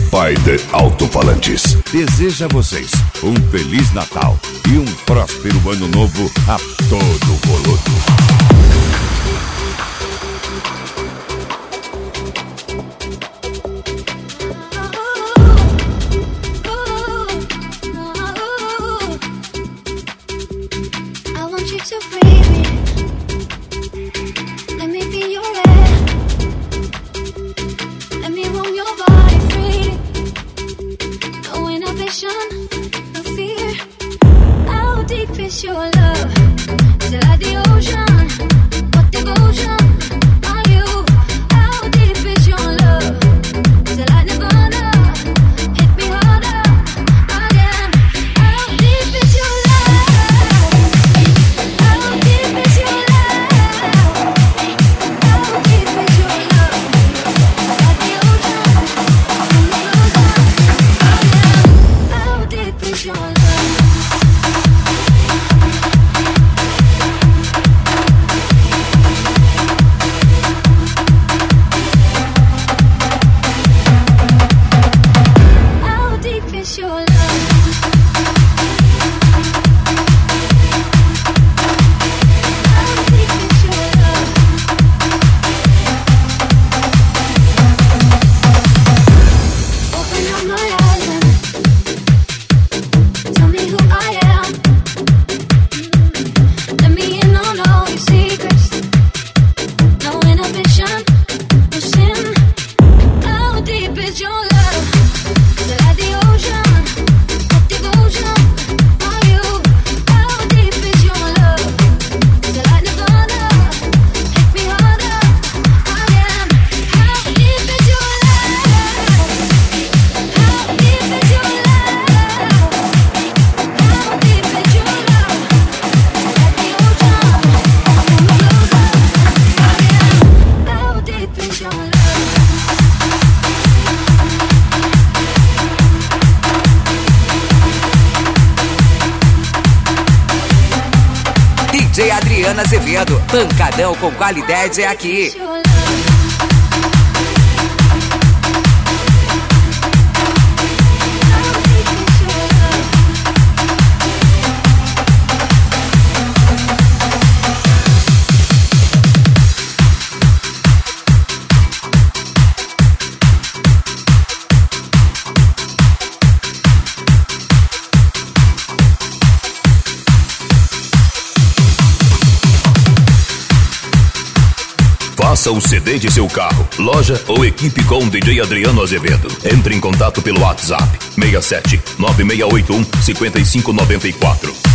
Spider Alto-Falantes deseja a vocês um Feliz Natal e um próspero Ano Novo a todo volume. DJ Adriana Azevedo, pancadão com qualidade é aqui. Faça o CD de seu carro, loja ou equipe com o DJ Adriano Azevedo. Entre em contato pelo WhatsApp 67 9681 5594.